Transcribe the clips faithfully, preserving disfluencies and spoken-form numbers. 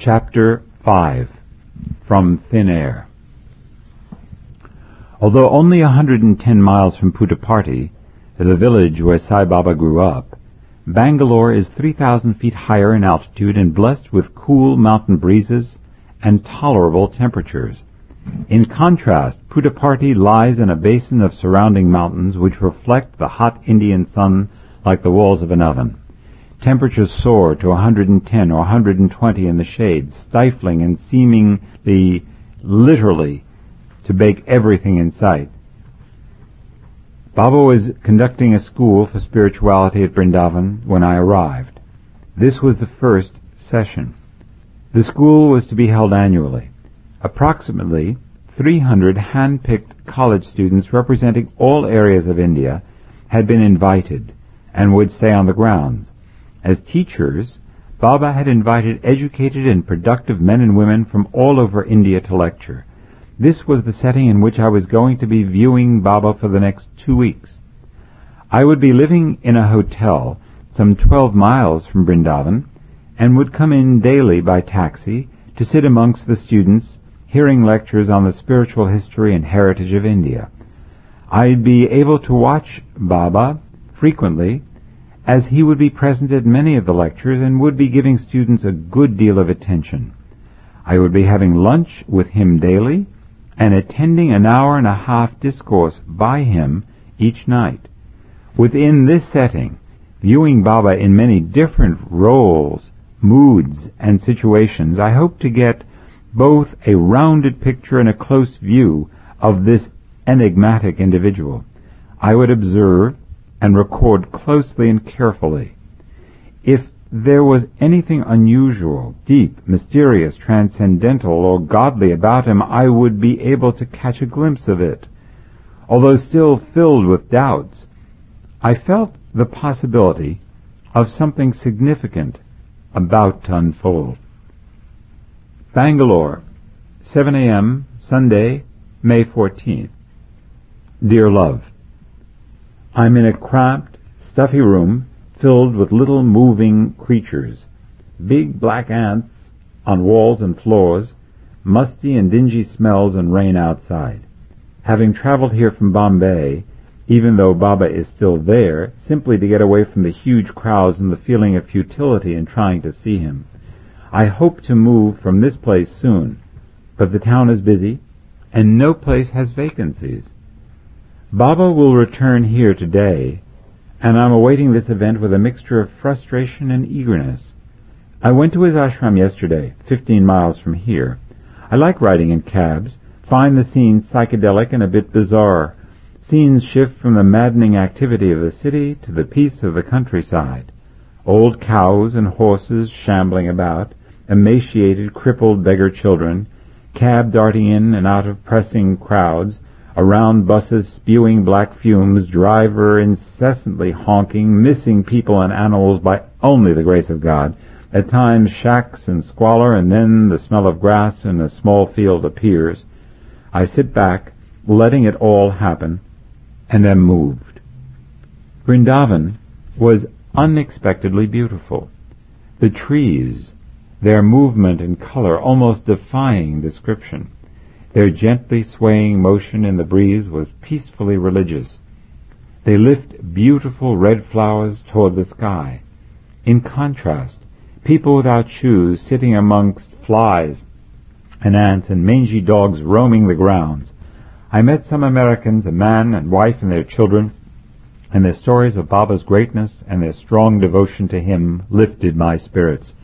Chapter five. From Thin Air. Although only a hundred and ten miles from Puttaparthi, the village where Sai Baba grew up, Bangalore is three thousand feet higher in altitude and blessed with cool mountain breezes and tolerable temperatures. In contrast, Puttaparthi lies in a basin of surrounding mountains which reflect the hot Indian sun like the walls of an oven. Temperatures soar to one hundred and ten or one hundred and twenty in the shade, stifling and seemingly, literally, to bake everything in sight. Baba was conducting a school for spirituality at Vrindavan when I arrived. This was the first session. The school was to be held annually. Approximately three hundred hand-picked college students representing all areas of India had been invited and would stay on the grounds. As teachers, Baba had invited educated and productive men and women from all over India to lecture. This was the setting in which I was going to be viewing Baba for the next two weeks. I would be living in a hotel some twelve miles from Vrindavan and would come in daily by taxi to sit amongst the students hearing lectures on the spiritual history and heritage of India. I'd be able to watch Baba frequently, as he would be present at many of the lectures and would be giving students a good deal of attention. I would be having lunch with him daily and attending an hour and a half discourse by him each night. Within this setting, viewing Baba in many different roles, moods, and situations, I hope to get both a rounded picture and a close view of this enigmatic individual. I would observe and record closely and carefully. If there was anything unusual, deep, mysterious, transcendental, or godly about him, I would be able to catch a glimpse of it. Although still filled with doubts, I felt the possibility of something significant about to unfold. Bangalore, seven a.m., Sunday, May fourteenth. Dear love, I'm in a cramped, stuffy room filled with little moving creatures, big black ants on walls and floors, musty and dingy smells and rain outside. Having traveled here from Bombay, even though Baba is still there, simply to get away from the huge crowds and the feeling of futility in trying to see him. I hope to move from this place soon, but the town is busy, and no place has vacancies. Baba will return here today, and I'm awaiting this event with a mixture of frustration and eagerness. I went to his ashram yesterday, fifteen miles from here. I like riding in cabs, find the scenes psychedelic and a bit bizarre. Scenes shift from the maddening activity of the city to the peace of the countryside. Old cows and horses shambling about, emaciated, crippled beggar children, cab darting in and out of pressing crowds, around buses spewing black fumes, driver incessantly honking, missing people and animals by only the grace of God, at times shacks and squalor, and then the smell of grass in a small field appears. I sit back, letting it all happen, and am moved. Vrindavan was unexpectedly beautiful. The trees, their movement and color almost defying description. Their gently swaying motion in the breeze was peacefully religious. They lift beautiful red flowers toward the sky. In contrast, people without shoes sitting amongst flies and ants and mangy dogs roaming the grounds. I met some Americans, a man and wife and their children, and their stories of Baba's greatness and their strong devotion to him lifted my spirits.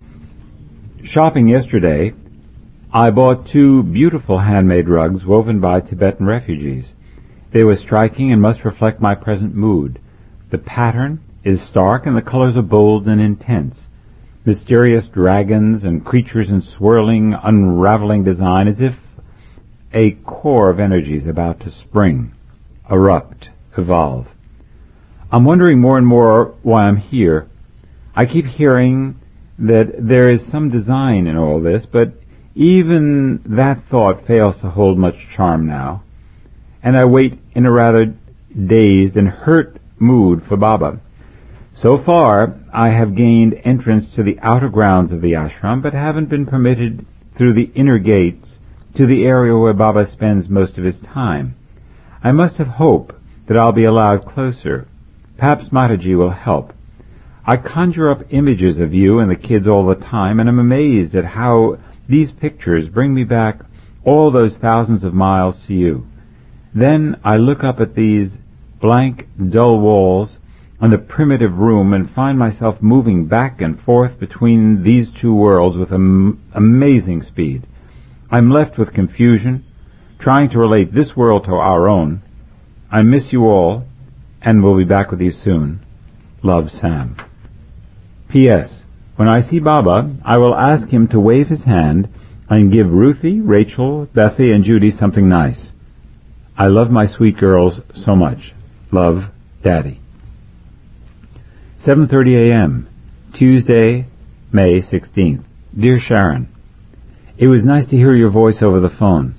Shopping yesterday, I bought two beautiful handmade rugs woven by Tibetan refugees. They were striking and must reflect my present mood. The pattern is stark and the colors are bold and intense. Mysterious dragons and creatures in swirling, unraveling design, as if a core of energy is about to spring, erupt, evolve. I'm wondering more and more why I'm here. I keep hearing that there is some design in all this, but even that thought fails to hold much charm now, and I wait in a rather dazed and hurt mood for Baba. So far, I have gained entrance to the outer grounds of the ashram, but haven't been permitted through the inner gates to the area where Baba spends most of his time. I must have hope that I'll be allowed closer. Perhaps Mataji will help. I conjure up images of you and the kids all the time, and am amazed at how these pictures bring me back all those thousands of miles to you. Then I look up at these blank, dull walls and the primitive room and find myself moving back and forth between these two worlds with am- amazing speed. I'm left with confusion, trying to relate this world to our own. I miss you all, and will be back with you soon. Love, Sam. P S. When I see Baba, I will ask him to wave his hand and give Ruthie, Rachel, Bethy, and Judy something nice. I love my sweet girls so much. Love, Daddy. seven thirty a.m. Tuesday, May sixteenth. Dear Sharon, it was nice to hear your voice over the phone.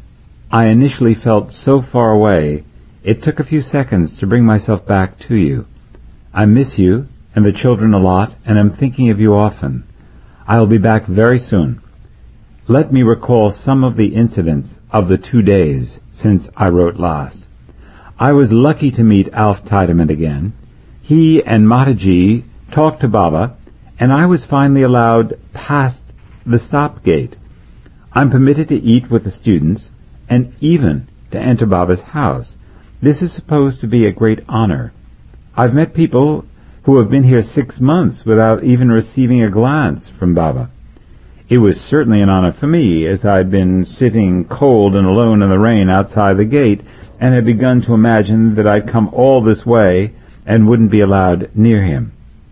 I initially felt so far away, it took a few seconds to bring myself back to you. I miss you and the children a lot, and am thinking of you often. I'll be back very soon. Let me recall some of the incidents of the two days since I wrote last. I was lucky to meet Alf Tiedemann again. He and Mataji talked to Baba, and I was finally allowed past the stop gate. I'm permitted to eat with the students, and even to enter Baba's house. This is supposed to be a great honor. I've met people who have been here six months without even receiving a glance from Baba. It was certainly an honor for me, as I'd been sitting cold and alone in the rain outside the gate, and had begun to imagine that I'd come all this way and wouldn't be allowed near him.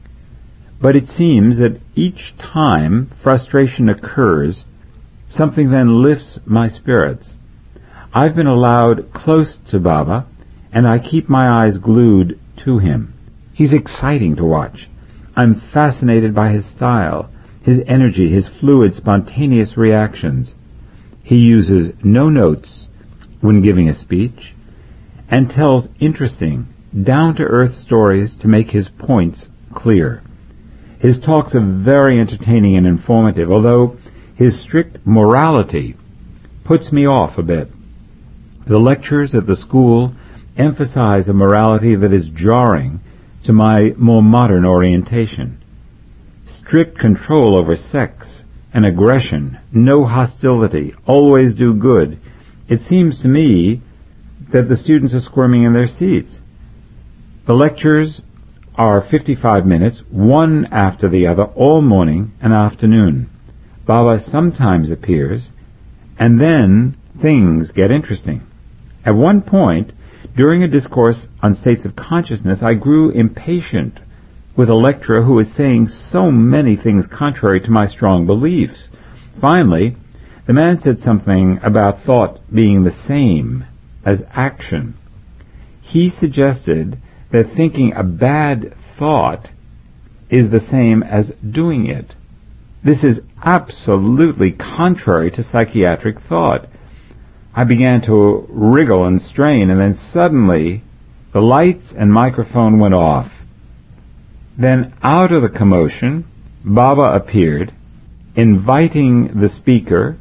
But it seems that each time frustration occurs, something then lifts my spirits. I've been allowed close to Baba, and I keep my eyes glued to him. He's exciting to watch. I'm fascinated by his style, his energy, his fluid, spontaneous reactions. He uses no notes when giving a speech, and tells interesting, down-to-earth stories to make his points clear. His talks are very entertaining and informative, although his strict morality puts me off a bit. The lectures at the school emphasize a morality that is jarring to my more modern orientation. Strict control over sex and aggression, no hostility, always do good. It seems to me that the students are squirming in their seats. The lectures are fifty-five minutes, one after the other, all morning and afternoon. Baba sometimes appears, and then things get interesting. At one point, during a discourse on states of consciousness, I grew impatient with a lecturer who was saying so many things contrary to my strong beliefs. Finally, the man said something about thought being the same as action. He suggested that thinking a bad thought is the same as doing it. This is absolutely contrary to psychiatric thought. I began to wriggle and strain, and then suddenly the lights and microphone went off. Then out of the commotion, Baba appeared, inviting the speaker,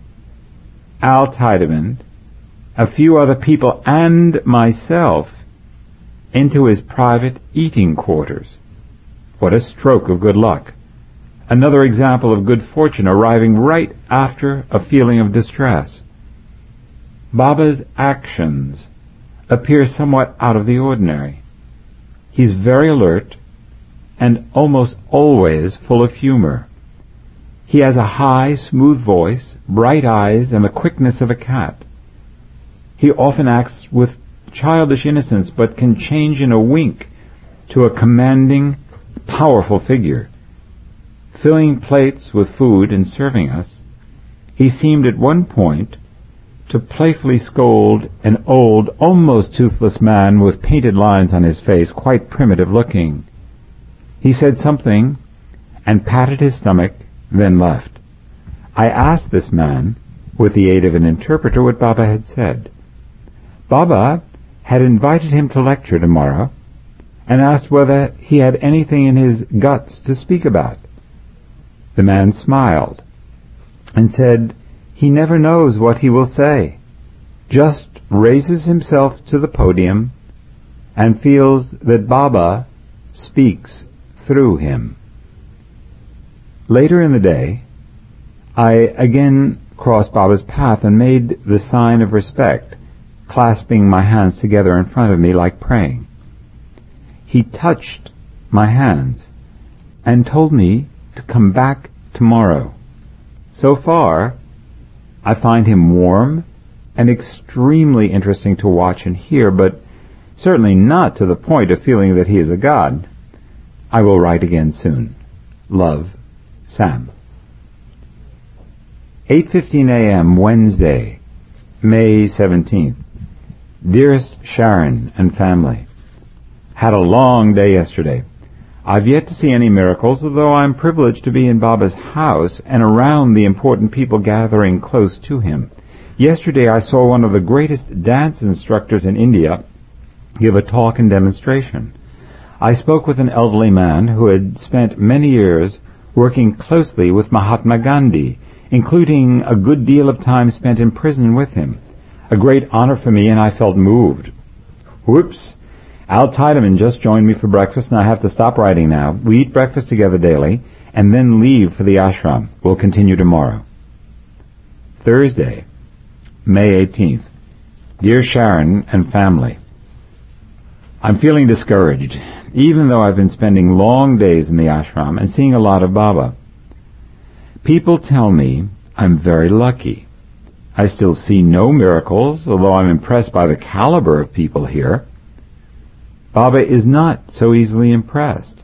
Al Tiedemann, a few other people, and myself into his private eating quarters. What a stroke of good luck. Another example of good fortune arriving right after a feeling of distress. Baba's actions appear somewhat out of the ordinary. He's very alert and almost always full of humor. He has a high, smooth voice, bright eyes, and the quickness of a cat. He often acts with childish innocence, but can change in a wink to a commanding, powerful figure. Filling plates with food and serving us, he seemed at one point to playfully scold an old, almost toothless man with painted lines on his face, quite primitive looking. He said something and patted his stomach, then left. I asked this man, with the aid of an interpreter, what Baba had said. Baba had invited him to lecture tomorrow, and asked whether he had anything in his guts to speak about. The man smiled and said he never knows what he will say, just raises himself to the podium and feels that Baba speaks through him. Later in the day, I again crossed Baba's path and made the sign of respect, clasping my hands together in front of me like praying. He touched my hands and told me to come back tomorrow. So far, I find him warm and extremely interesting to watch and hear, but certainly not to the point of feeling that he is a god. I will write again soon. Love, Sam. eight fifteen a.m. Wednesday, May seventeenth. Dearest Sharon and family, had a long day yesterday. I've yet to see any miracles, although I'm privileged to be in Baba's house and around the important people gathering close to him. Yesterday I saw one of the greatest dance instructors in India give a talk and demonstration. I spoke with an elderly man who had spent many years working closely with Mahatma Gandhi, including a good deal of time spent in prison with him. A great honor for me, and I felt moved. Whoops! Al Tiedemann just joined me for breakfast, and I have to stop writing now. We eat breakfast together daily, and then leave for the ashram. We'll continue tomorrow. Thursday, May eighteenth. Dear Sharon and family, I'm feeling discouraged, even though I've been spending long days in the ashram and seeing a lot of Baba. People tell me I'm very lucky. I still see no miracles, although I'm impressed by the caliber of people here. Baba is not so easily impressed.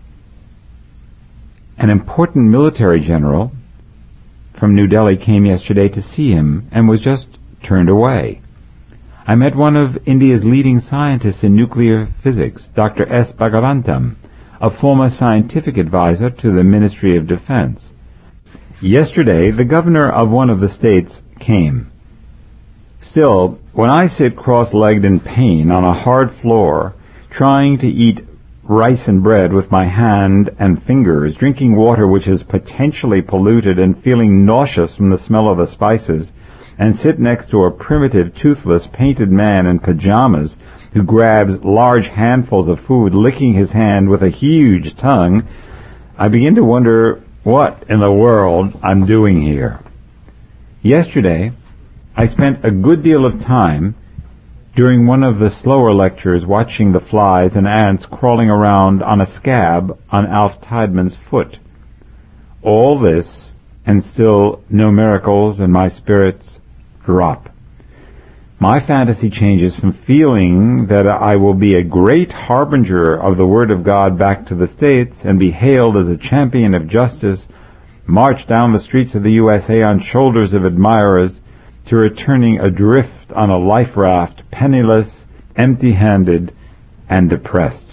An important military general from New Delhi came yesterday to see him and was just turned away. I met one of India's leading scientists in nuclear physics, Doctor S. Bhagavantam, a former scientific advisor to the Ministry of Defense. Yesterday, the governor of one of the states came. Still, when I sit cross-legged in pain on a hard floor, trying to eat rice and bread with my hand and fingers, drinking water which is potentially polluted and feeling nauseous from the smell of the spices, and sit next to a primitive, toothless, painted man in pajamas who grabs large handfuls of food, licking his hand with a huge tongue, I begin to wonder what in the world I'm doing here. Yesterday, I spent a good deal of time during one of the slower lectures watching the flies and ants crawling around on a scab on Alf Tiedemann's foot. All this, and still no miracles, and my spirits drop. My fantasy changes from feeling that I will be a great harbinger of the Word of God back to the States and be hailed as a champion of justice, march down the streets of the U S A on shoulders of admirers, to returning adrift on a life raft, penniless, empty-handed, and depressed.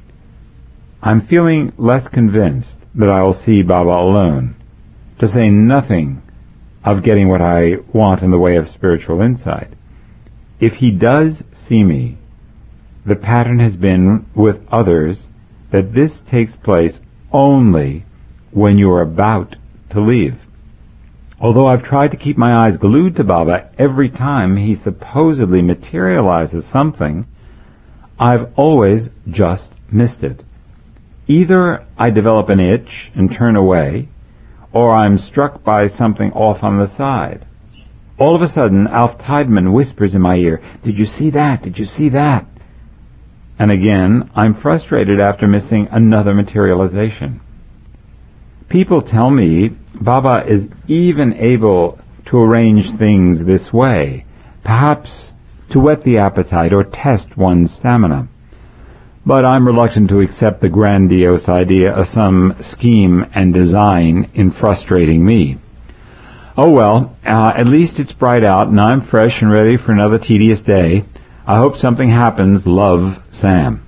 I'm feeling less convinced that I will see Baba alone, to say nothing of getting what I want in the way of spiritual insight. If he does see me, the pattern has been with others that this takes place only when you are about to leave. Although I've tried to keep my eyes glued to Baba every time he supposedly materializes something, I've always just missed it. Either I develop an itch and turn away, or I'm struck by something off on the side. All of a sudden, Alf Tiedemann whispers in my ear, "Did you see that? Did you see that?" And again, I'm frustrated after missing another materialization. People tell me Baba is even able to arrange things this way, perhaps to whet the appetite or test one's stamina. But I'm reluctant to accept the grandiose idea of some scheme and design in frustrating me. Oh well, uh, at least it's bright out and I'm fresh and ready for another tedious day. I hope something happens. Love, Sam.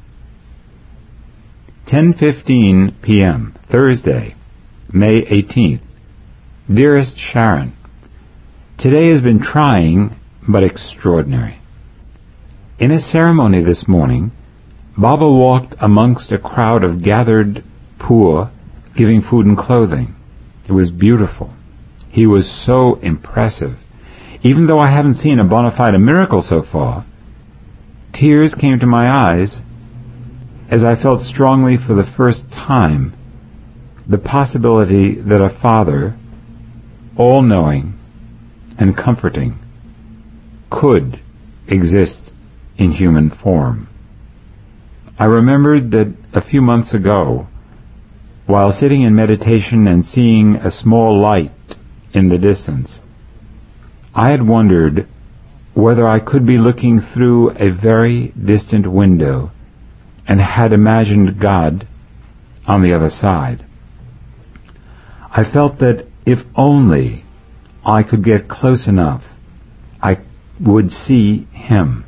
ten fifteen p.m. Thursday, May eighteenth. Dearest Sharon, today has been trying but extraordinary. In a ceremony this morning, Baba walked amongst a crowd of gathered poor, giving food and clothing. It was beautiful. He was so impressive. Even though I haven't seen a bona fide miracle so far, tears came to my eyes as I felt strongly for the first time the possibility that a Father, all-knowing and comforting, could exist in human form. I remembered that a few months ago, while sitting in meditation and seeing a small light in the distance, I had wondered whether I could be looking through a very distant window and had imagined God on the other side. I felt that if only I could get close enough, I would see Him.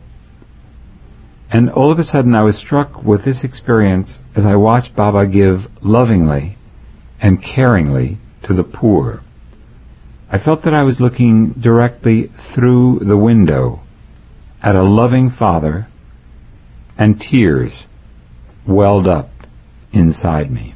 And all of a sudden I was struck with this experience as I watched Baba give lovingly and caringly to the poor. I felt that I was looking directly through the window at a loving Father, and tears welled up inside me.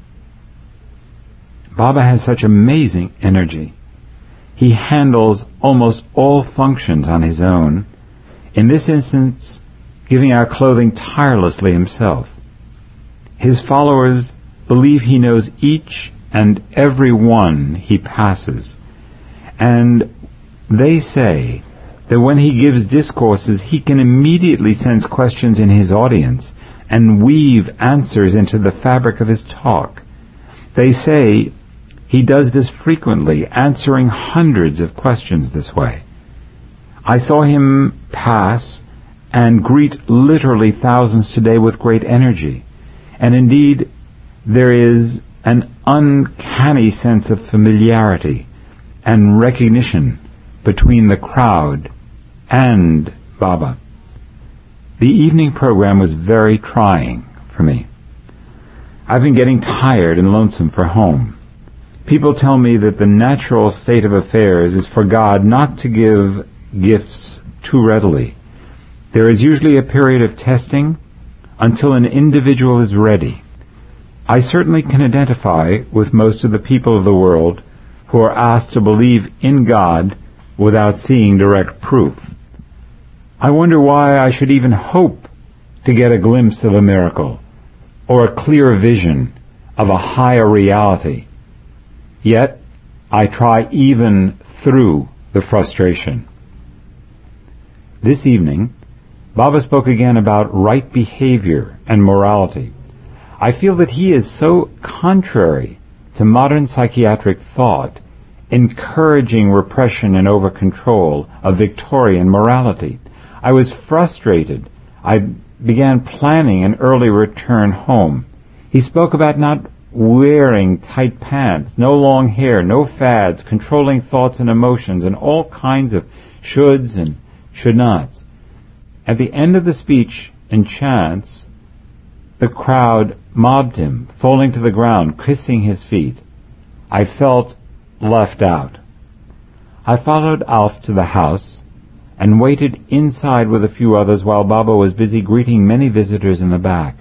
Baba has such amazing energy. He handles almost all functions on his own, in this instance giving our clothing tirelessly himself. His followers believe he knows each and every one he passes, and they say that when he gives discourses, he can immediately sense questions in his audience and weave answers into the fabric of his talk. They say he does this frequently, answering hundreds of questions this way. I saw him pass and greet literally thousands today with great energy. And indeed, there is an uncanny sense of familiarity and recognition between the crowd and Baba. The evening program was very trying for me. I've been getting tired and lonesome for home. People tell me that the natural state of affairs is for God not to give gifts too readily. There is usually a period of testing until an individual is ready. I certainly can identify with most of the people of the world who are asked to believe in God without seeing direct proof. I wonder why I should even hope to get a glimpse of a miracle or a clear vision of a higher reality. Yet, I try even through the frustration. This evening, Baba spoke again about right behavior and morality. I feel that he is so contrary to modern psychiatric thought, encouraging repression and over-control of Victorian morality. I was frustrated. I began planning an early return home. He spoke about not wearing tight pants, no long hair, no fads, controlling thoughts and emotions, and all kinds of shoulds and should-nots. At the end of the speech and chants, the crowd mobbed him, falling to the ground, kissing his feet. I felt left out. I followed Alf to the house and waited inside with a few others while Baba was busy greeting many visitors in the back.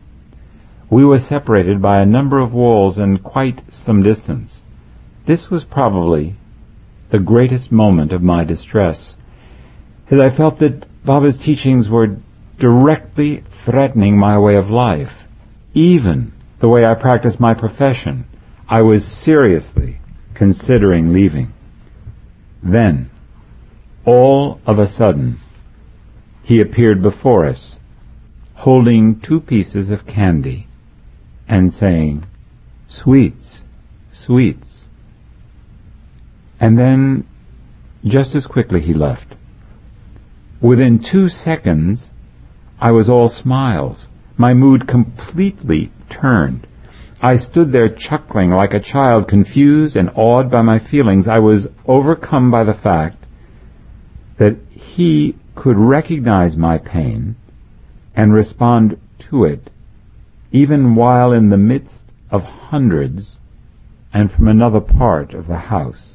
We were separated by a number of walls and quite some distance. This was probably the greatest moment of my distress, as I felt that Baba's teachings were directly threatening my way of life, even the way I practiced my profession. I was seriously considering leaving. Then, all of a sudden, he appeared before us, holding two pieces of candy and saying, "Sweets, sweets." And then, just as quickly he left. Within two seconds, I was all smiles. My mood completely turned. I stood there chuckling like a child, confused and awed by my feelings. I was overcome by the fact that he could recognize my pain and respond to it, even while in the midst of hundreds and from another part of the house.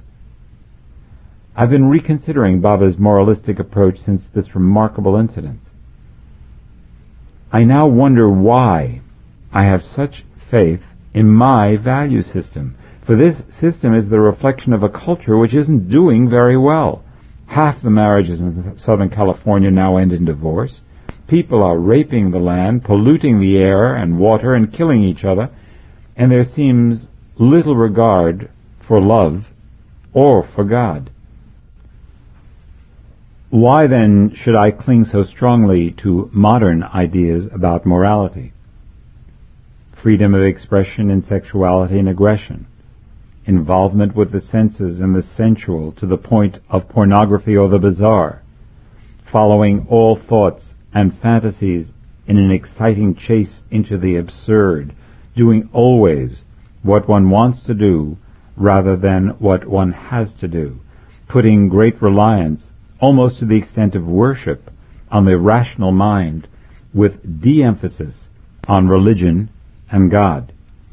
I've been reconsidering Baba's moralistic approach since this remarkable incident. I now wonder why I have such faith in my value system, for this system is the reflection of a culture which isn't doing very well. Half the marriages in Southern California now end in divorce. People are raping the land, polluting the air and water, and killing each other, and there seems little regard for love or for God. Why then should I cling so strongly to modern ideas about morality? Freedom of expression in sexuality and aggression, involvement with the senses and the sensual to the point of pornography or the bizarre, following all thoughts and fantasies in an exciting chase into the absurd, doing always what one wants to do rather than what one has to do, putting great reliance, almost to the extent of worship, on the rational mind, with de-emphasis on religion and God.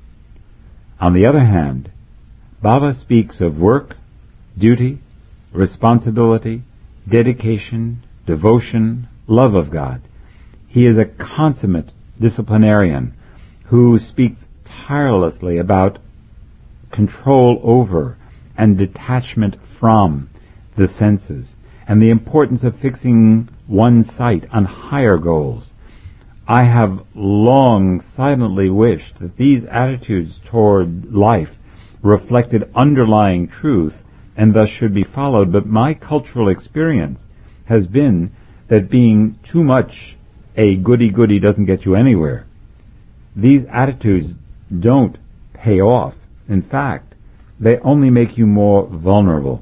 On the other hand, Baba speaks of work, duty, responsibility, dedication, devotion, love of God. He is a consummate disciplinarian who speaks tirelessly about control over and detachment from the senses, and the importance of fixing one's sight on higher goals. I have long silently wished that these attitudes toward life reflected underlying truth and thus should be followed, but my cultural experience has been that being too much a goody-goody doesn't get you anywhere. These attitudes don't pay off. In fact, they only make you more vulnerable.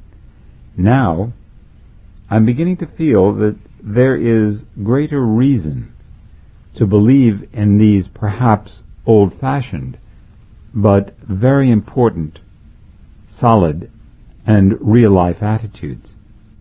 Now, I'm beginning to feel that there is greater reason to believe in these perhaps old-fashioned, but very important, solid, and real-life attitudes.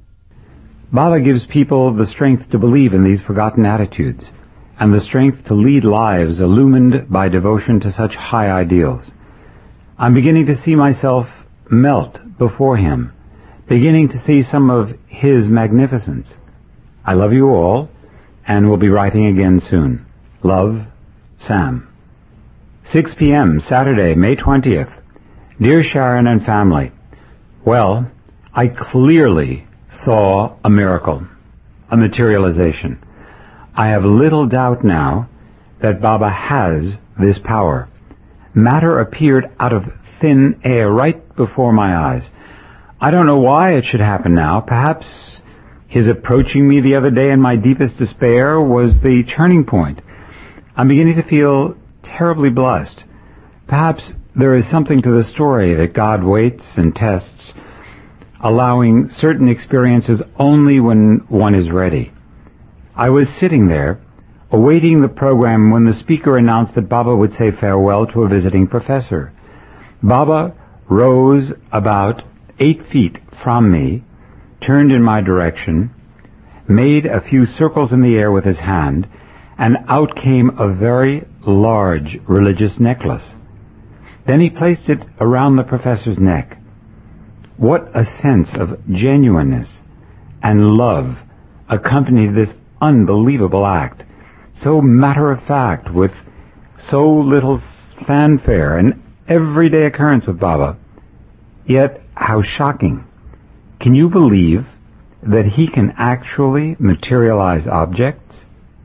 Baba gives people the strength to believe in these forgotten attitudes, and the strength to lead lives illumined by devotion to such high ideals. I'm beginning to see myself melt before him, beginning to see some of his magnificence. I love you all, and will be writing again soon. Love, Sam. six p.m. Saturday, May twentieth. Dear Sharon and family, well, I clearly saw a miracle, a materialization. I have little doubt now that Baba has this power. Matter appeared out of thin air right before my eyes. I don't know why it should happen now. Perhaps his approaching me the other day in my deepest despair was the turning point. I'm beginning to feel terribly blessed. Perhaps there is something to the story that God waits and tests, allowing certain experiences only when one is ready. I was sitting there, awaiting the program when the speaker announced that Baba would say farewell to a visiting professor. Baba rose about eight feet from me, turned in my direction, made a few circles in the air with his hand, and out came a very large religious necklace. Then he placed it around the professor's neck. What a sense of genuineness and love accompanied this unbelievable act, so matter-of-fact, with so little fanfare, an everyday occurrence with Baba. Yet, how shocking. Can you believe that he can actually materialize objects?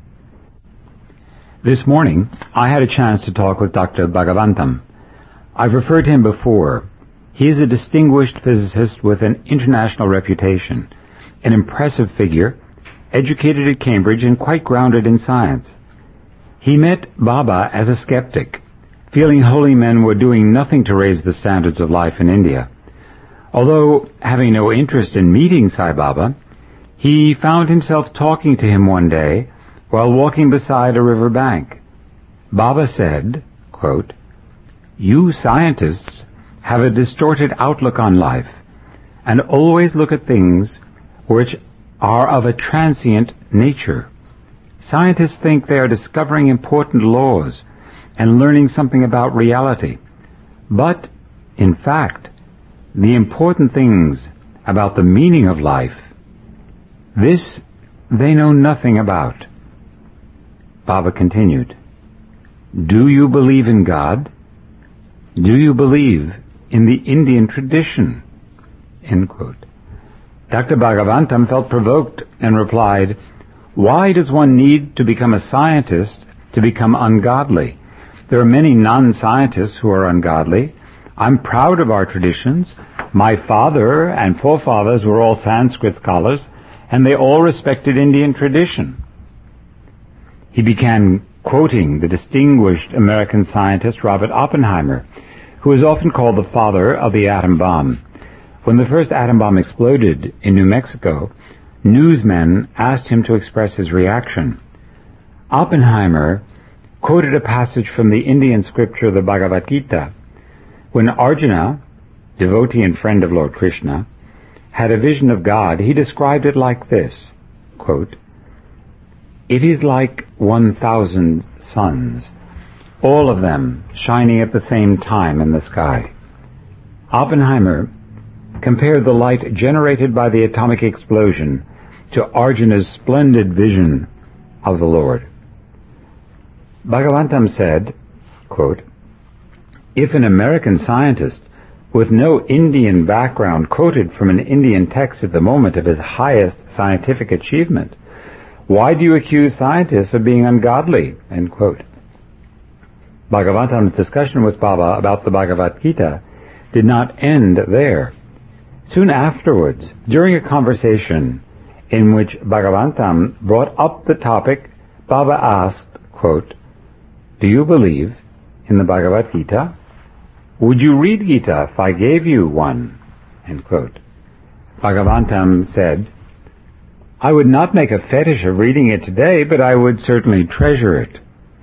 This morning, I had a chance to talk with Doctor Bhagavantam. I've referred to him before. He is a distinguished physicist with an international reputation, an impressive figure, educated at Cambridge and quite grounded in science. He met Baba as a skeptic, feeling holy men were doing nothing to raise the standards of life in India. Although having no interest in meeting Sai Baba, he found himself talking to him one day while walking beside a river bank. Baba said, quote, "You scientists have a distorted outlook on life and always look at things which are of a transient nature. Scientists think they are discovering important laws and learning something about reality. But, in fact, the important things about the meaning of life, this they know nothing about." Baba continued, "Do you believe in God? Do you believe in the Indian tradition?" End quote. Doctor Bhagavantam felt provoked and replied, "Why does one need to become a scientist to become ungodly? There are many non-scientists who are ungodly. I'm proud of our traditions. My father and forefathers were all Sanskrit scholars, and they all respected Indian tradition." He began quoting the distinguished American scientist Robert Oppenheimer, who is often called the father of the atom bomb. When the first atom bomb exploded in New Mexico, newsmen asked him to express his reaction. Oppenheimer quoted a passage from the Indian scripture, the Bhagavad Gita. When Arjuna, devotee and friend of Lord Krishna, had a vision of God, he described it like this, quote, "It is like one thousand suns, all of them shining at the same time in the sky." Oppenheimer compared the light generated by the atomic explosion to Arjuna's splendid vision of the Lord. Bhagavantam said, quote, "If an American scientist with no Indian background quoted from an Indian text at the moment of his highest scientific achievement, why do you accuse scientists of being ungodly?" End quote. Bhagavantam's discussion with Baba about the Bhagavad Gita did not end there. Soon afterwards, during a conversation in which Bhagavantam brought up the topic, Baba asked, quote, "Do you believe in the Bhagavad Gita? Would you read Gita if I gave you one?" End quote. Bhagavantam said, "I would not make a fetish of reading it today, but I would certainly treasure it."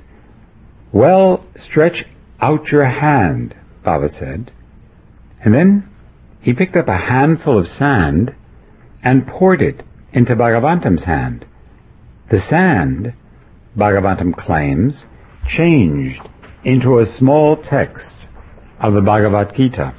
"Well, stretch out your hand," Baba said. And then he picked up a handful of sand and poured it into Bhagavantam's hand. The sand, Bhagavantam claims, changed into a small text of the Bhagavad Gita.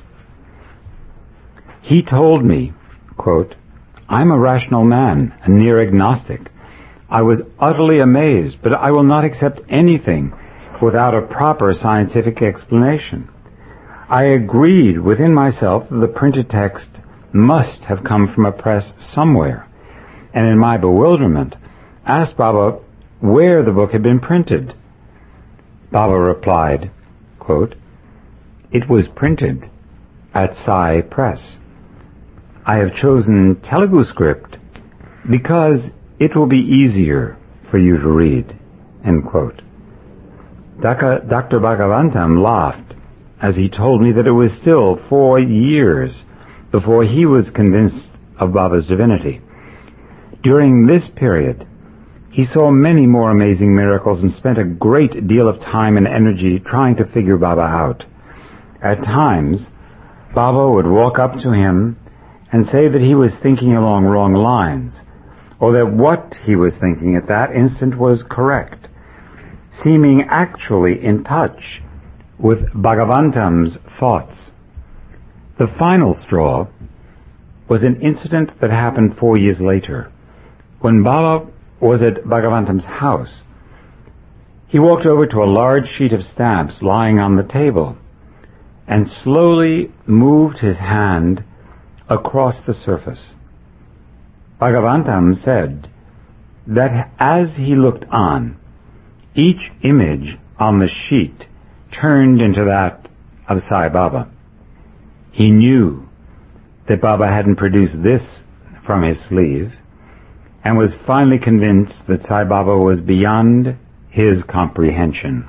He told me, quote, "I'm a rational man, a near agnostic. I was utterly amazed, but I will not accept anything without a proper scientific explanation. I agreed within myself that the printed text must have come from a press somewhere, and in my bewilderment asked Baba where the book had been printed. Baba replied, quote, "It was printed at Sai Press. I have chosen Telugu script because it will be easier for you to read." End quote. Doctor Bhagavantam laughed as he told me that it was still four years before he was convinced of Baba's divinity. During this period, he saw many more amazing miracles and spent a great deal of time and energy trying to figure Baba out. At times, Baba would walk up to him and say that he was thinking along wrong lines, or that what he was thinking at that instant was correct, seeming actually in touch with Bhagavantam's thoughts. The final straw was an incident that happened four years later, when Baba was at Bhagavantam's house. He walked over to a large sheet of stamps lying on the table and slowly moved his hand across the surface. Bhagavantam said that as he looked on, each image on the sheet turned into that of Sai Baba. He knew that Baba hadn't produced this from his sleeve, and was finally convinced that Sai Baba was beyond his comprehension.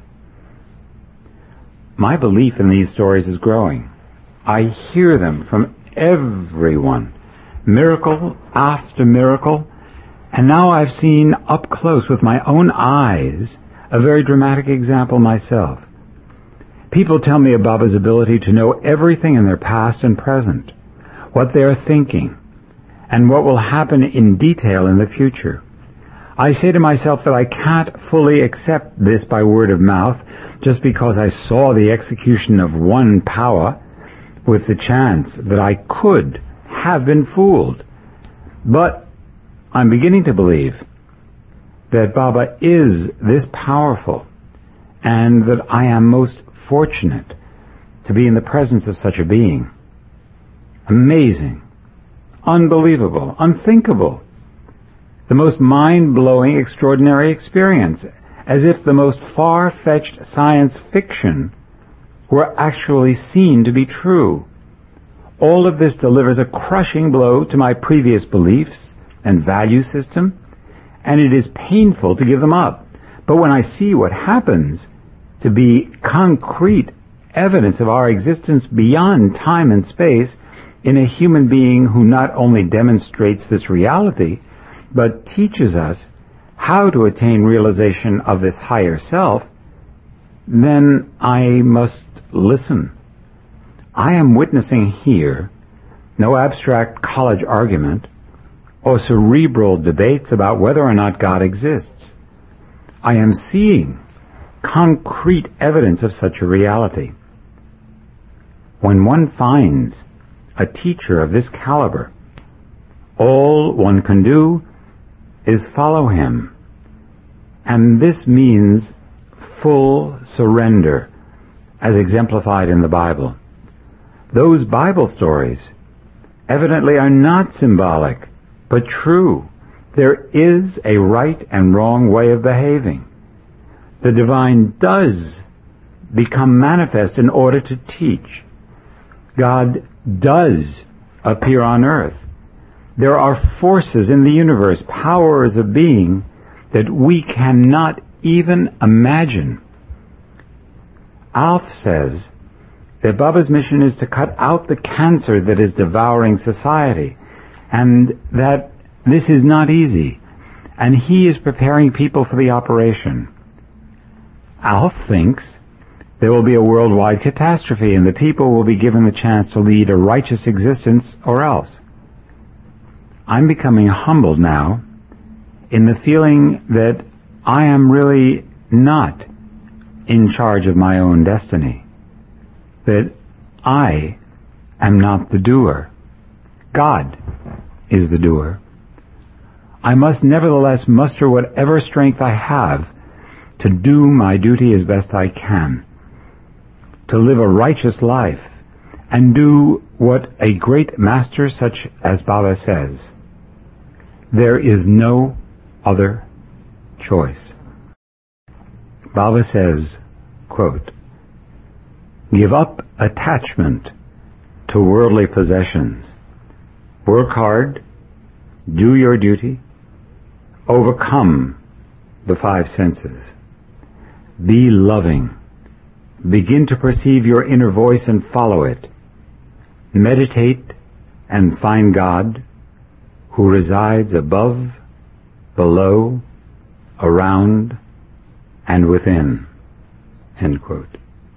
My belief in these stories is growing. I hear them from everyone, miracle after miracle, and now I've seen up close with my own eyes a very dramatic example myself. People tell me of Baba's ability to know everything in their past and present, what they are thinking, and what will happen in detail in the future. I say to myself that I can't fully accept this by word of mouth just because I saw the execution of one power with the chance that I could have been fooled. But I'm beginning to believe that Baba is this powerful, and that I am most fortunate to be in the presence of such a being. Amazing, unbelievable, unthinkable, the most mind-blowing, extraordinary experience, as if the most far-fetched science fiction were actually seen to be true. All of this delivers a crushing blow to my previous beliefs and value system, and it is painful to give them up. But when I see what happens to be concrete evidence of our existence beyond time and space in a human being who not only demonstrates this reality, but teaches us how to attain realization of this higher self, then I must listen. I am witnessing here no abstract college argument or cerebral debates about whether or not God exists. I am seeing concrete evidence of such a reality. When one finds a teacher of this caliber, all one can do is follow him. And this means full surrender, as exemplified in the Bible. Those Bible stories evidently are not symbolic, but true. There is a right and wrong way of behaving. The divine does become manifest in order to teach. God does appear on earth. There are forces in the universe, powers of being, that we cannot even imagine. Alf says that Baba's mission is to cut out the cancer that is devouring society, and that this is not easy, and he is preparing people for the operation. Alf thinks there will be a worldwide catastrophe, and the people will be given the chance to lead a righteous existence or else. I'm becoming humbled now in the feeling that I am really not in charge of my own destiny, that I am not the doer. God is the doer. I must nevertheless muster whatever strength I have to do my duty as best I can, to live a righteous life, and do what a great master such as Baba says: there is no other choice. Baba says, quote, "Give up attachment to worldly possessions. Work hard, do your duty, overcome the five senses. Be loving. Begin to perceive your inner voice and follow it. Meditate and find God, who resides above, below, around, and within." End quote.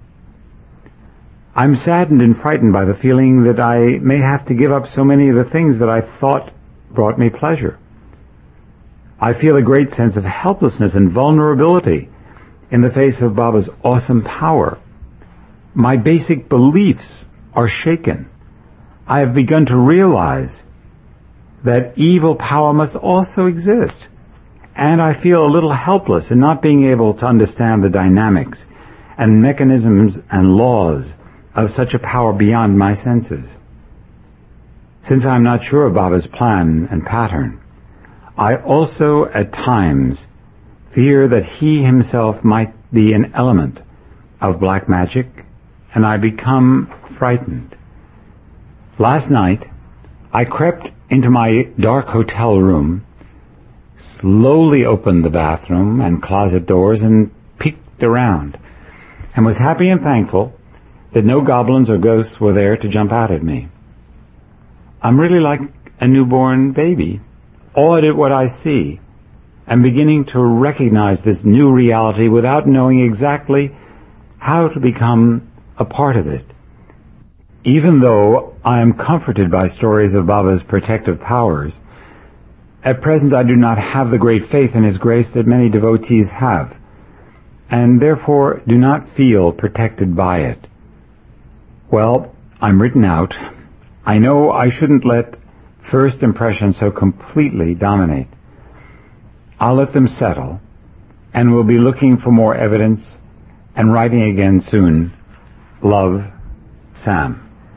I'm saddened and frightened by the feeling that I may have to give up so many of the things that I thought brought me pleasure. I feel a great sense of helplessness and vulnerability in the face of Baba's awesome power. My basic beliefs are shaken. I have begun to realize that evil power must also exist, and I feel a little helpless in not being able to understand the dynamics and mechanisms and laws of such a power beyond my senses. Since I'm not sure of Baba's plan and pattern, I also at times fear that he himself might be an element of black magic, and I become frightened. Last night, I crept into my dark hotel room, slowly opened the bathroom and closet doors, and peeked around, and was happy and thankful that no goblins or ghosts were there to jump out at me. I'm really like a newborn baby, awed at what I see, and beginning to recognize this new reality without knowing exactly how to become a part of it. Even though I am comforted by stories of Baba's protective powers, at present I do not have the great faith in his grace that many devotees have, and therefore do not feel protected by it. Well, I'm written out. I know I shouldn't let first impressions so completely dominate. I'll let them settle, and we'll be looking for more evidence and writing again soon. Love, Sam.